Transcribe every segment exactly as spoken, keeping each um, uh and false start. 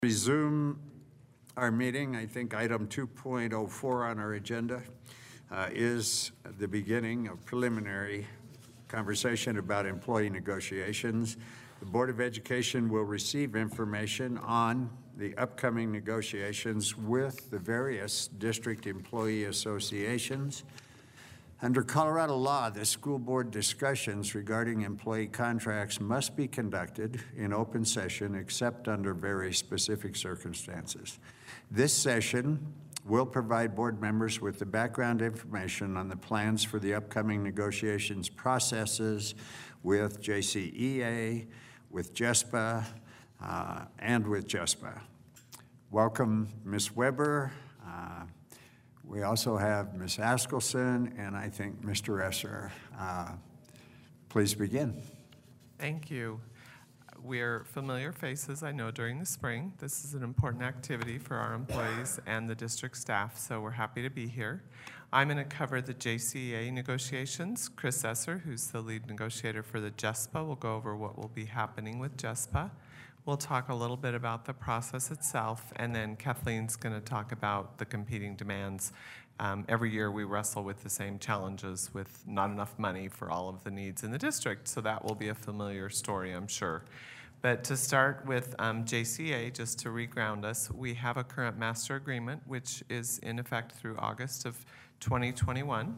Resume our meeting. I think item two point oh four on our agenda uh, is the beginning of preliminary conversation about employee negotiations. The Board of Education will receive information on the upcoming negotiations with the various district employee associations. Under Colorado law, the school board discussions regarding employee contracts must be conducted in open session except under very specific circumstances. This session will provide board members with the background information on the plans for the upcoming negotiations processes with J C E A, with JESPA, uh, and with JESPA. Welcome, Miz Weber. Uh, We also have Miz Askelson and I think Mister Esser. Uh, please begin. Thank you. We're familiar faces, I know, during the spring. This is an important activity for our employees and the district staff, so we're happy to be here. I'm going to cover the J C E A negotiations. Chris Esser, who's the lead negotiator for the JESPA, will go over what will be happening with JESPA. We'll talk a little bit about the process itself, and then Kathleen's going to talk about the competing demands. Um, every year we wrestle with the same challenges with not enough money for all of the needs in the district, so that will be a familiar story, I'm sure. But to start with um, J C A, just to reground us, we have a current master agreement, which is in effect through August of twenty twenty-one.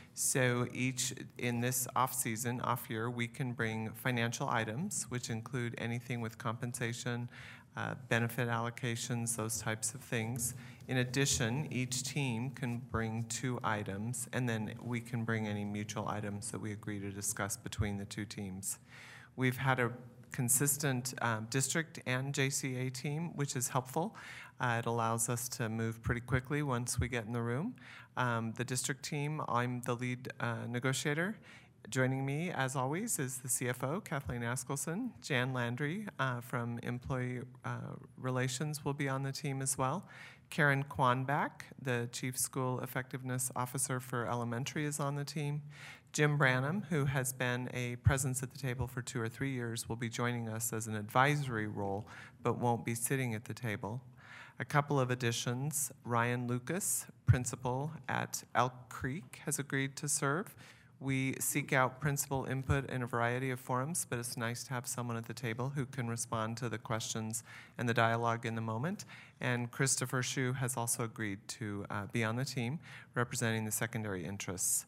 So each, in this off-season, off-year, we can bring financial items, which include anything with compensation, uh, benefit allocations, those types of things. In addition, each team can bring two items, and then we can bring any mutual items that we agree to discuss between the two teams. We've had a consistent um, district and J C A team, which is helpful. Uh, it allows us to move pretty quickly once we get in the room. Um, the district team, I'm the lead uh, negotiator. Joining me, as always, is the C F O, Kathleen Askelson. Jan Landry uh, from Employee uh, Relations will be on the team as well. Karen Kwanback, the Chief School Effectiveness Officer for Elementary, is on the team. Jim Branham, who has been a presence at the table for two or three years, will be joining us as an advisory role, but won't be sitting at the table. A couple of additions. Ryan Lucas, principal at Elk Creek, has agreed to serve. We seek out principal input in a variety of forums, but it's nice to have someone at the table who can respond to the questions and the dialogue in the moment. And Christopher Shu has also agreed to uh, be on the team, representing the secondary interests.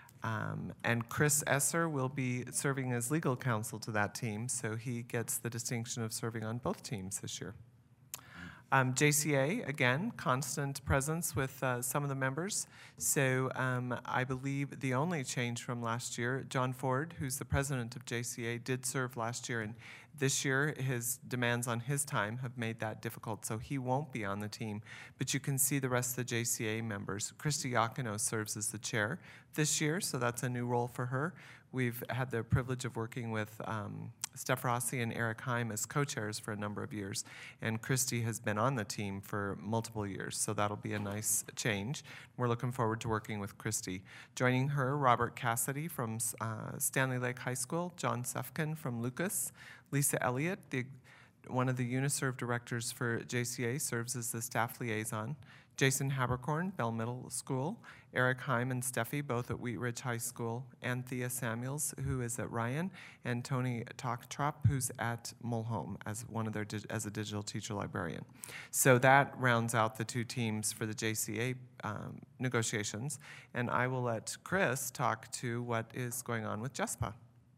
Um, and Chris Esser will be serving as legal counsel to that team, so he gets the distinction of serving on both teams this year. Um, J C A, again, constant presence with uh, some of the members. So um, I believe the only change from last year, John Ford, who's the president of J C A, did serve last year, and this year his demands on his time have made that difficult, so he won't be on the team. But you can see the rest of the J C A members. Christy Yakino serves as the chair this year, so that's a new role for her. We've had the privilege of working with um, Steph Rossi and Eric Heim as co-chairs for a number of years, and Christy has been on the team for multiple years, so that'll be a nice change. We're looking forward to working with Christy. Joining her, Robert Cassidy from uh, Stanley Lake High School, John Sefkin from Lucas, Lisa Elliott, the, one of the UniServe directors for J C A, serves as the staff liaison. Jason Habercorn, Bell Middle School, Eric Heim and Steffi, both at Wheat Ridge High School, Anthea Samuels, who is at Ryan, and Tony Talktrop, who's at Mulholm as one of their as a digital teacher librarian. So that rounds out the two teams for the J C A um, negotiations, and I will let Chris talk to what is going on with JESPA.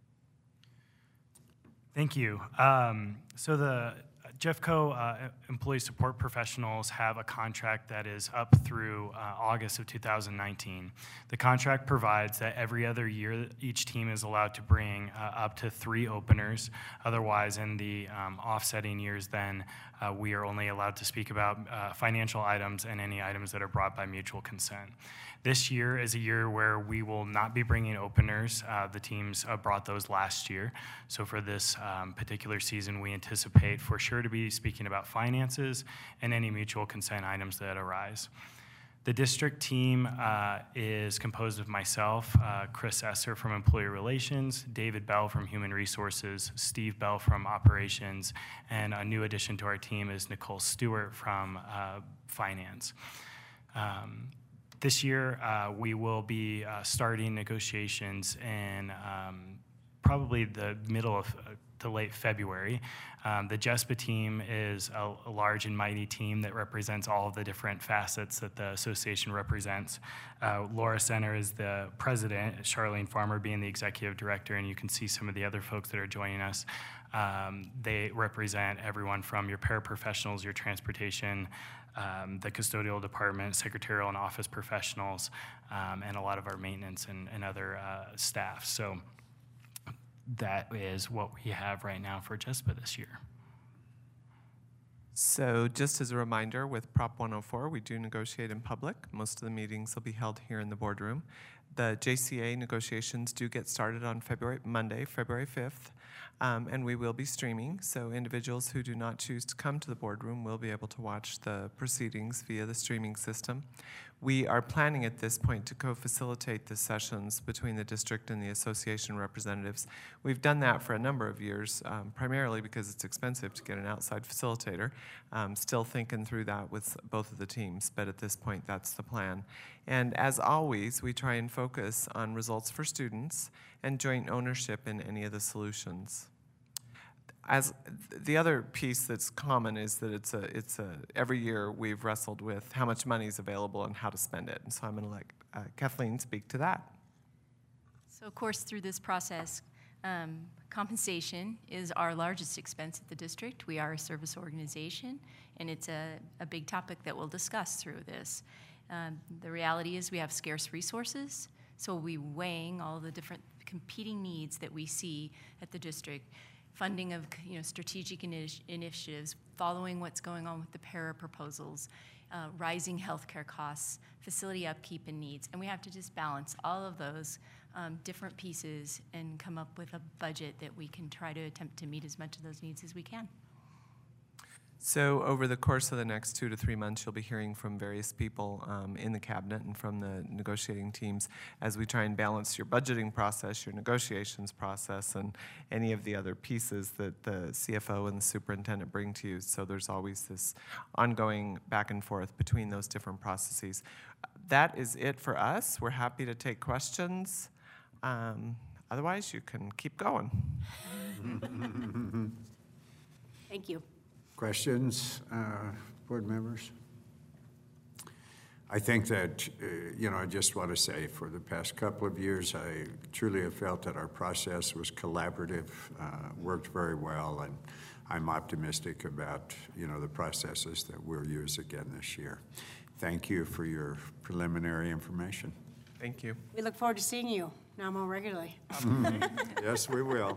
Thank you. Um, so the Jeffco uh, employee support professionals have a contract that is up through uh, August of two thousand nineteen. The contract provides that every other year each team is allowed to bring uh, up to three openers. Otherwise, in the um, offsetting years, then uh, we are only allowed to speak about uh, financial items and any items that are brought by mutual consent. This year is a year where we will not be bringing openers. Uh, the teams uh, brought those last year. So for this um, particular season, we anticipate for sure to be speaking about finances and any mutual consent items that arise. The district team uh, is composed of myself, uh, Chris Esser from Employee Relations, David Bell from Human Resources, Steve Bell from Operations, and a new addition to our team is Nicole Stewart from uh, Finance. Um, this year, uh, we will be uh, starting negotiations in um, probably the middle of uh, to late February. Um, the JESPA team is a, a large and mighty team that represents all of the different facets that the association represents. Uh, Laura Center is the president, Charlene Farmer being the executive director, and you can see some of the other folks that are joining us. Um, they represent everyone from your paraprofessionals, your transportation, um, the custodial department, secretarial and office professionals, um, and a lot of our maintenance and, and other uh, staff. So that is what we have right now for JESPA this year. So just as a reminder, with Prop one oh four, we do negotiate in public. Most of the meetings will be held here in the boardroom. The J C A negotiations do get started on February Monday, February fifth, um, and we will be streaming. So individuals who do not choose to come to the boardroom will be able to watch the proceedings via the streaming system. We are planning at this point to co-facilitate the sessions between the district and the association representatives. We've done that for a number of years, um, primarily because it's expensive to get an outside facilitator. Um, still thinking through that with both of the teams, but at this point, that's the plan. And as always, we try and focus on results for students and joint ownership in any of the solutions. As the other piece that's common is that it's a, it's a, every year we've wrestled with how much money is available and how to spend it. And so I'm going to let uh, Kathleen speak to that. So of course, through this process, um, compensation is our largest expense at the district. We are a service organization, and it's a, a big topic that we'll discuss through this. Um, the reality is we have scarce resources, so we'll be weighing all the different competing needs that we see at the district. Funding of you know, strategic initi initiatives, following what's going on with the para proposals, uh, rising healthcare costs, facility upkeep and needs. And we have to just balance all of those um, different pieces and come up with a budget that we can try to attempt to meet as much of those needs as we can. So over the course of the next two to three months, you'll be hearing from various people um, in the cabinet and from the negotiating teams as we try and balance your budgeting process, your negotiations process, and any of the other pieces that the C F O and the superintendent bring to you. So there's always this ongoing back and forth between those different processes. That is it for us. We're happy to take questions. Um, otherwise, you can keep going. Thank you. Questions, uh, board members? I think that, uh, you know, I just want to say for the past couple of years, I truly have felt that our process was collaborative, uh, worked very well, and I'm optimistic about, you know, the processes that we'll use again this year. Thank you for your preliminary information. Thank you. We look forward to seeing you now more regularly. Yes, we will.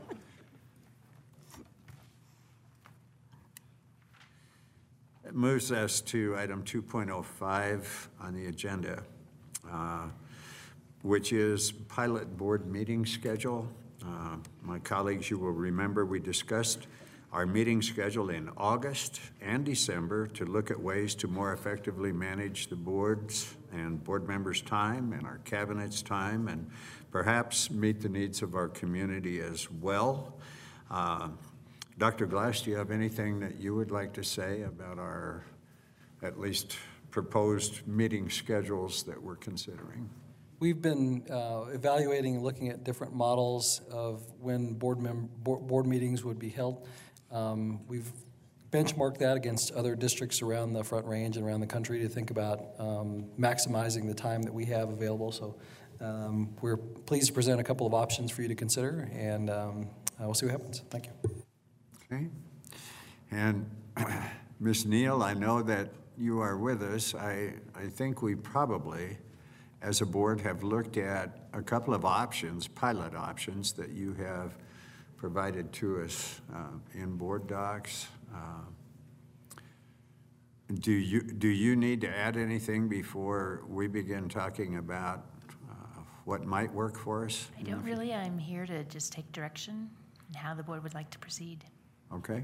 It moves us to item two point oh five on the agenda, uh, which is pilot board meeting schedule. Uh, my colleagues, you will remember we discussed our meeting schedule in August and December to look at ways to more effectively manage the board's and board members' time and our cabinet's time and perhaps meet the needs of our community as well. Uh, Doctor Glass, do you have anything that you would like to say about our, at least, proposed meeting schedules that we're considering? We've been uh, evaluating and looking at different models of when board, mem board, board meetings would be held. Um, we've benchmarked that against other districts around the Front Range and around the country to think about um, maximizing the time that we have available. So um, we're pleased to present a couple of options for you to consider, and um, uh, we'll see what happens. Thank you. Okay. And Miz Neal, I know that you are with us. I, I think we probably, as a board, have looked at a couple of options, pilot options, that you have provided to us uh, in board docs. Uh, do you, do you need to add anything before we begin talking about uh, what might work for us? I don't really. I'm here to just take direction and how the board would like to proceed. Okay.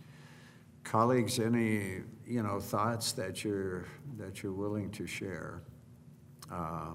Colleagues, any, you know, thoughts that you're, that you're willing to share? Uh,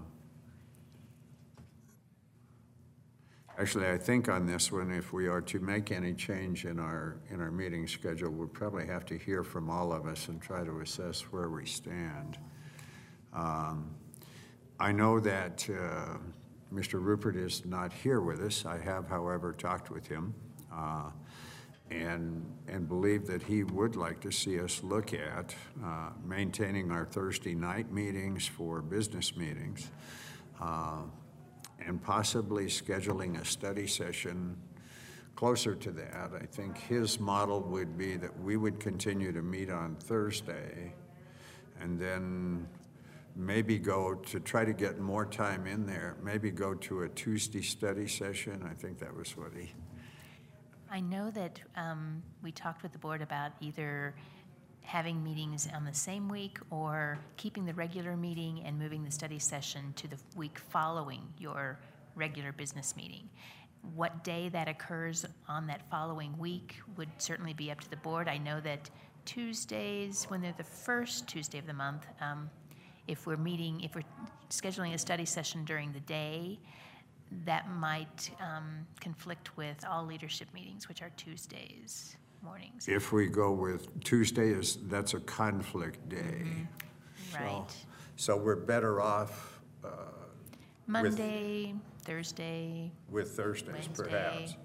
Actually, I think on this one, if we are to make any change in our, in our meeting schedule, we'll probably have to hear from all of us and try to assess where we stand. Um, I know that uh, Mister Rupert is not here with us. I have, however, talked with him uh, and, and believe that he would like to see us look at uh, maintaining our Thursday night meetings for business meetings. Uh, and possibly scheduling a study session closer to that. I think his model would be that we would continue to meet on Thursday and then maybe go to try to get more time in there, maybe go to a Tuesday study session. I think that was what he... I know that um, we talked with the board about either having meetings on the same week or keeping the regular meeting and moving the study session to the week following your regular business meeting. What day that occurs on that following week would certainly be up to the board. I know that Tuesdays, when they're the first Tuesday of the month, um, if we're meeting, if we're scheduling a study session during the day, that might um, conflict with all leadership meetings, which are Tuesdays mornings. If we go with Tuesday, is that's a conflict day. Mm-hmm. Right. So, so we're better off uh, Monday, Thursday, with Thursdays, Wednesday. perhaps.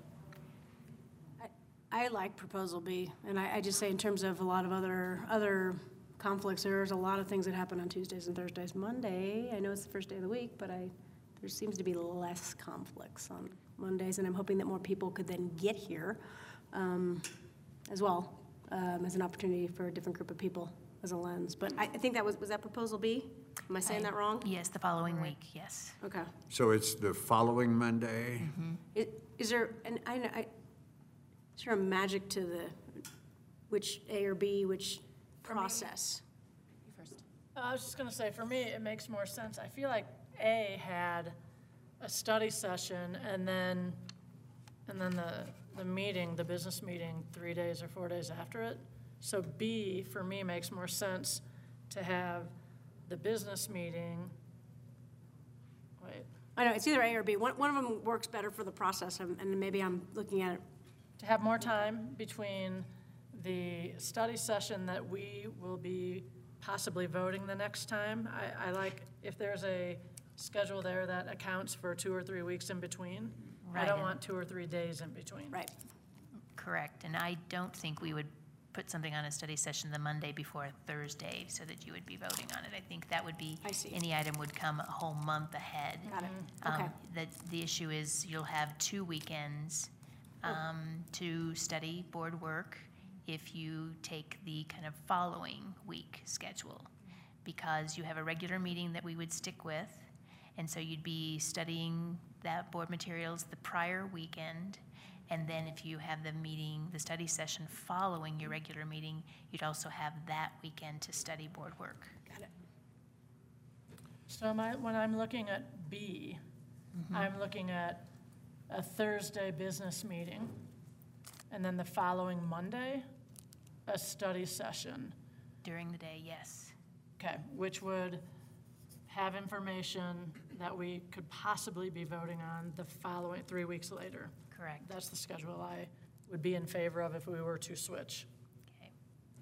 I like proposal B, and I, I just say in terms of a lot of other, other conflicts, there's a lot of things that happen on Tuesdays and Thursdays. Monday, I know it's the first day of the week, but I, there seems to be less conflicts on Mondays, and I'm hoping that more people could then get here um, as well, um, as an opportunity for a different group of people as a lens. But I, I think that was, was that proposal B? Am I saying I- that wrong? Yes, the following week, yes. Okay. So it's the following Monday? Is, is there, and I, know- I, is there a magic to the, which A or B, which process? Uh, I was just gonna say, for me, it makes more sense. I feel like A had a study session and then, and then the, the meeting, the business meeting, three days or four days after it. So B, for me, makes more sense to have the business meeting, wait, I know, it's either A or B. One, one of them works better for the process, and and maybe I'm looking at it. to have more time between the study session that we will be possibly voting the next time. I, I like, if there's a schedule there that accounts for two or three weeks in between. I Right, don't and- want two or three days in between. Right. Correct, and I don't think we would put something on a study session the Monday before Thursday so that you would be voting on it. I think that would be, I see. any item would come a whole month ahead. Got it. Um, Okay. The, the issue is you'll have two weekends um, to study board work if you take the kind of following week schedule, because you have a regular meeting that we would stick with, and so you'd be studying that board materials the prior weekend, and then if you have the meeting, the study session following your regular meeting, you'd also have that weekend to study board work. Got it. So am I, when I'm looking at B, I'm looking at a Thursday business meeting, and then the following Monday, a study session. During the day, yes. Okay, which would have information that we could possibly be voting on the following, three weeks later. Correct. That's the schedule I would be in favor of if we were to switch. Okay.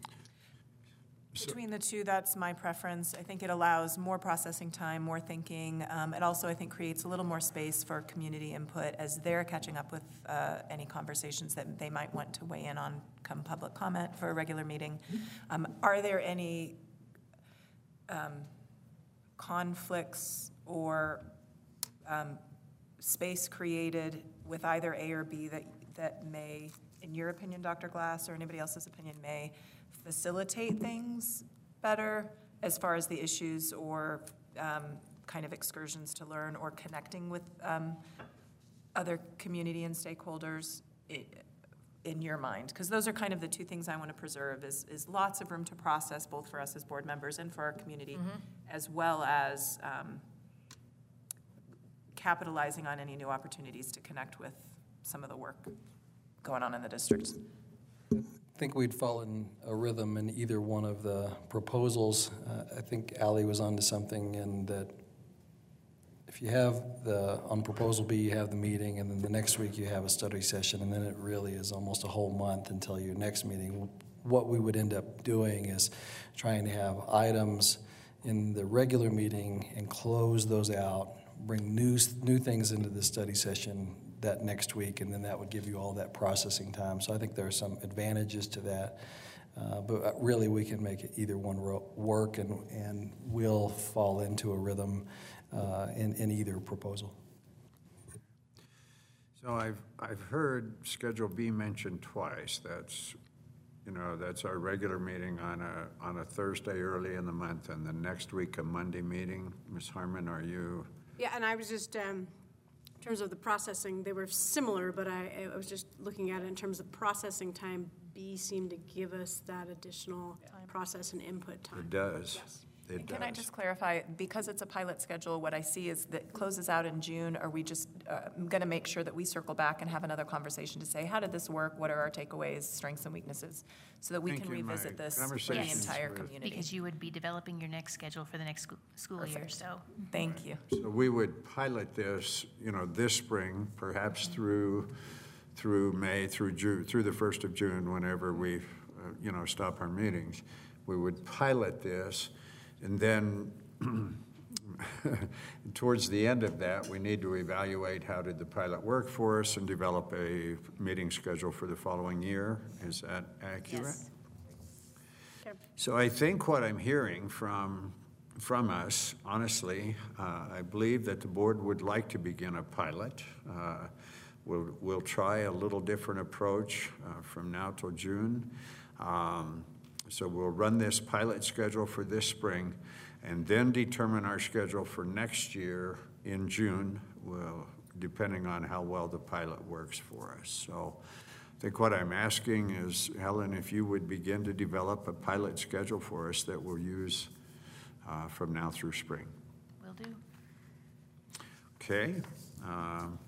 Between the two, that's my preference. I think it allows more processing time, more thinking. Um, It also, I think, creates a little more space for community input as they're catching up with uh, any conversations that they might want to weigh in on come public comment for a regular meeting. Um, Are there any um, conflicts or um, space created with either A or B that, that may, in your opinion, Doctor Glass, or anybody else's opinion, may facilitate things better as far as the issues or um, kind of excursions to learn or connecting with um, other community and stakeholders i- in your mind? Because those are kind of the two things I want to preserve is, is lots of room to process, both for us as board members and for our community, as well as um, capitalizing on any new opportunities to connect with some of the work going on in the district. I think we'd fall in a rhythm in either one of the proposals. Uh, I think Ally was onto something in that if you have the, on proposal B, you have the meeting, and then the next week you have a study session, and then it really is almost a whole month until your next meeting. What we would end up doing is trying to have items in the regular meeting and close those out, bring new, new things into the study session that next week, and then that would give you all that processing time. So I think there are some advantages to that. Uh, but really, we can make it either one ro- work, and, and we'll fall into a rhythm uh, in, in either proposal. So I've, I've heard Schedule B mentioned twice. That's, you know, that's our regular meeting on a, on a Thursday early in the month, and the next week a Monday meeting. Miz Harmon, are you? Yeah, and I was just, um, in terms of the processing, they were similar, but I, I was just looking at it in terms of processing time. B seemed to give us that additional process and input time. It does. Yes. It And Can does. I just clarify, because it's a pilot schedule, what I see is that it closes out in June. Are we just uh, going to make sure that we circle back and have another conversation to say, how did this work? What are our takeaways, strengths and weaknesses? So that we Thank can you. My revisit this for the conversations entire with- community. Because you would be developing your next schedule for the next school, school year, Perfect. so. Thank you. So we would pilot this, you know, this spring, perhaps through, through May, through June, through the first of June, whenever we, uh, you know, stop our meetings. We would pilot this, and then towards the end of that, we need to evaluate how did the pilot work for us and develop a meeting schedule for the following year. Is that accurate? Yes. Okay. So I think what I'm hearing from, from us, honestly, uh, I believe that the board would like to begin a pilot. Uh, We'll, we'll try a little different approach uh, from now till June. Um, So we'll run this pilot schedule for this spring and then determine our schedule for next year in June, well, depending on how well the pilot works for us. So I think what I'm asking is, Helen, if you would begin to develop a pilot schedule for us that we'll use uh, from now through spring. Will do. Okay. Um,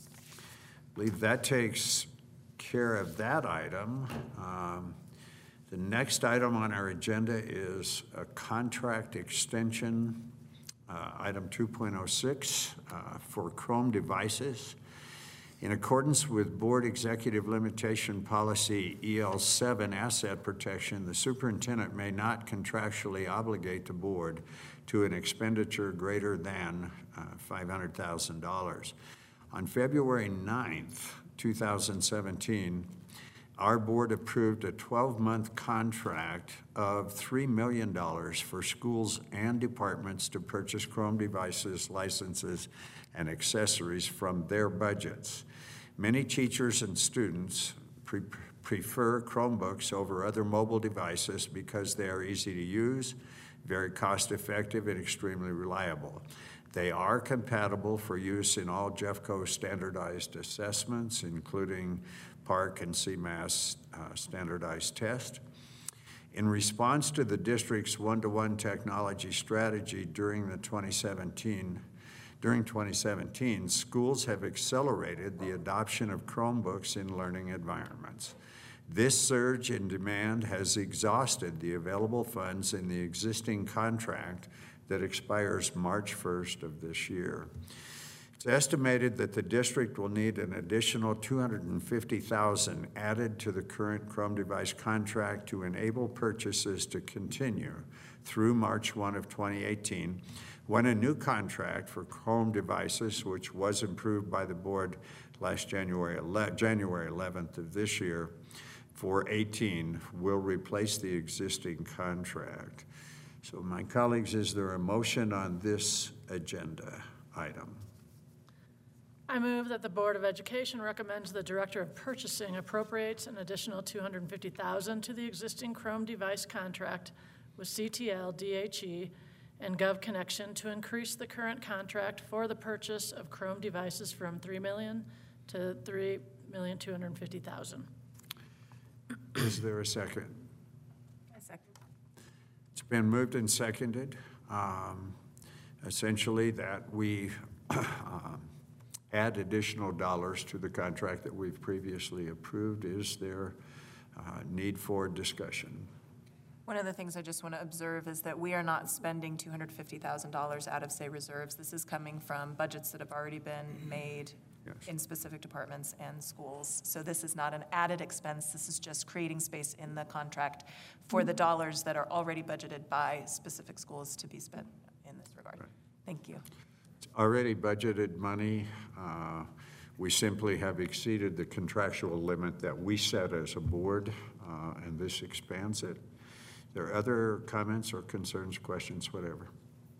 I believe that takes care of that item. Um, The next item on our agenda is a contract extension, uh, item two point oh six, uh, for Chrome devices. In accordance with Board Executive Limitation Policy E L seven asset protection, the superintendent may not contractually obligate the board to an expenditure greater than uh, five hundred thousand dollars. On February ninth, two thousand seventeen, our board approved a twelve-month contract of three million dollars for schools and departments to purchase Chrome devices, licenses, and accessories from their budgets. Many teachers and students pre- prefer Chromebooks over other mobile devices because they are easy to use, very cost-effective, and extremely reliable. They are compatible for use in all Jeffco standardized assessments, including Park and C M A S uh, standardized test. In response to the district's one-to-one technology strategy during the twenty seventeen, during twenty seventeen, schools have accelerated the adoption of Chromebooks in learning environments. This surge in demand has exhausted the available funds in the existing contract that expires March first of this year. It's estimated that the district will need an additional two hundred fifty thousand dollars added to the current Chrome device contract to enable purchases to continue through March first of twenty eighteen, when a new contract for Chrome devices, which was approved by the board last January eleventh of this year for eighteen, will replace the existing contract. So my colleagues, is there a motion on this agenda item? I move that the Board of Education recommends the Director of Purchasing appropriates an additional two hundred fifty thousand dollars to the existing Chrome device contract with C T L, D H E, and GovConnection to increase the current contract for the purchase of Chrome devices from three million dollars to three million two hundred fifty thousand dollars. Is there a second? I second. It's been moved and seconded. Um, Essentially, that we um, add additional dollars to the contract that we've previously approved. Is there uh, need for discussion? One of the things I just want to observe is that we are not spending two hundred fifty thousand dollars out of, say, reserves. This is coming from budgets that have already been made Yes. in specific departments and schools. So this is not an added expense. This is just creating space in the contract for the dollars that are already budgeted by specific schools to be spent in this regard. Thank you. It's already budgeted money. Uh, We simply have exceeded the contractual limit that we set as a board, uh, and this expands it. There are other comments or concerns, questions, whatever?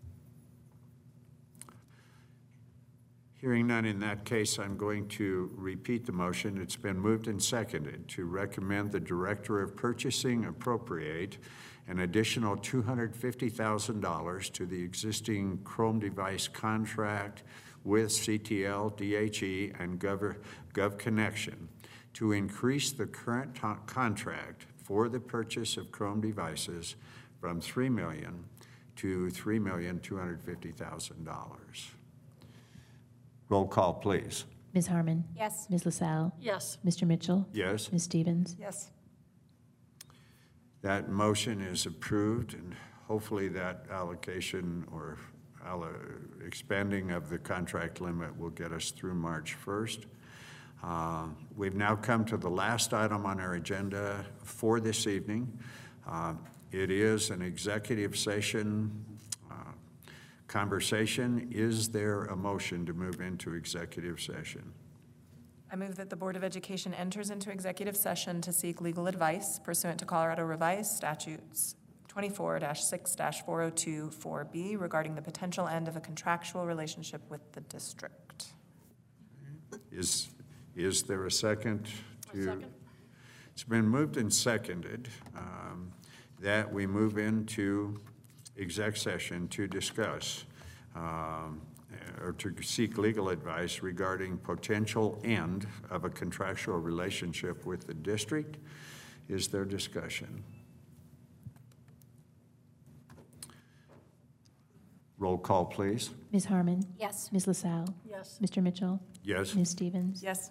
Hearing none, in that case, I'm going to repeat the motion. It's been moved and seconded to recommend the Director of Purchasing appropriate an additional two hundred fifty thousand dollars to the existing Chrome device contract with C T L, D H E, and Gov, GovConnection to increase the current to- contract for the purchase of Chrome devices from three million dollars to three million two hundred fifty thousand dollars. Roll call, please. Miz Harmon. Yes. Miz LaSalle. Yes. Mister Mitchell. Yes, Miz Stevens. Yes. that motion is approved, and hopefully that allocation or allo- expanding of the contract limit will get us through March first. Uh, We've now come to the last item on our agenda for this evening. Uh, It is an executive session uh, conversation. Is there a motion to move into executive session? I move that the Board of Education enters into executive session to seek legal advice pursuant to Colorado Revised Statutes twenty-four dash six dash four oh two four B regarding the potential end of a contractual relationship with the district. Is, is there a second to? A second. It's been moved and seconded um, that we move into exec session to discuss um, or to seek legal advice regarding potential end of a contractual relationship with the district. Is there discussion? Roll call, please. Miz Harmon. Yes. Miz LaSalle. Yes. Mister Mitchell. Yes. Miz Stevens. Yes.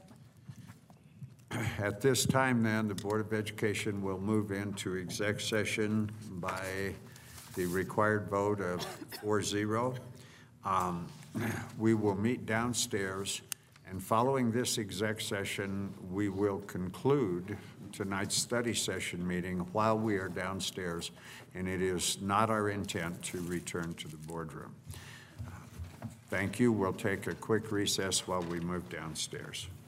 At this time, then, the Board of Education will move into exec session by the required vote of four zero. Um, We will meet downstairs, and following this exec session, we will conclude tonight's study session meeting while we are downstairs, and it is not our intent to return to the boardroom. Thank you. We'll take a quick recess while we move downstairs.